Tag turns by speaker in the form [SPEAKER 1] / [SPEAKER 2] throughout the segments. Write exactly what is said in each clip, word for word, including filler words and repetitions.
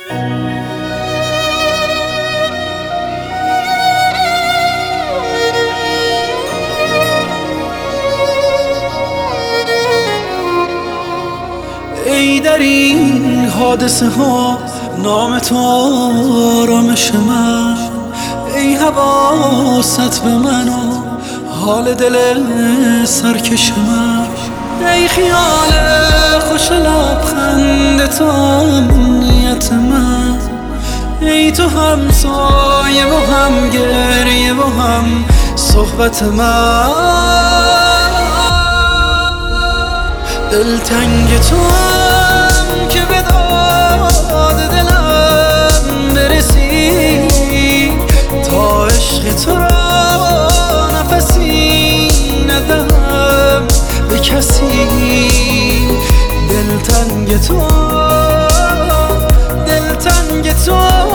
[SPEAKER 1] ای در این حادثه ها نام تو آرامش من، ای حواست به من و حال دل سرکش من، ای خیال خوش لبخند تو امنیت من، ای تو هم سایه و هم گریه و هم صحبت من. دلتنگ تو هم که به داد دلم برسی، تا عشق تو را نفسی ندهم به کسی. دلتنگ تو دلتنگ تو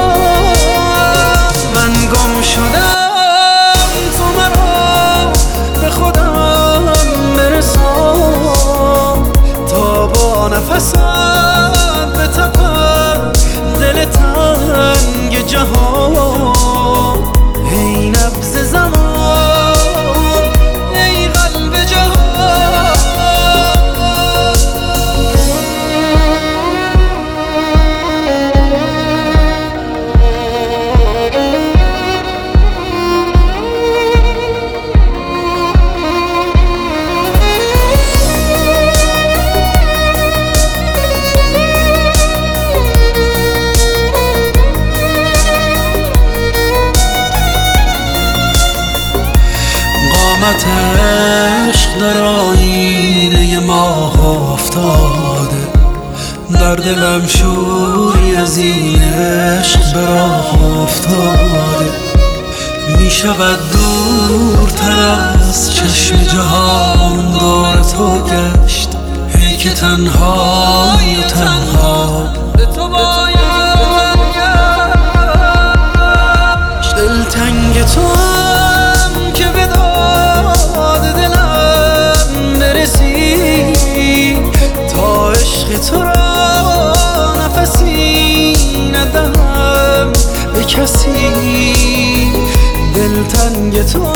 [SPEAKER 1] من گم شدم، تو مرا به خودم برسان، تا با نفست بتپم دل تنگ جهان. ای نبض زمان، ای قلب جهان. قامت عشق در آینه ماه افتاده، در دلم شوری از این عشق به راه افتاده. می شود دورتر از چشم جهان دور تو گشت، ای که تنهای و تنها به تو باید گشت. دلتنگ تو هم که به داد دلم برسی، تا عشق تو را نفسی ندهم به کسی. دلتنگ تو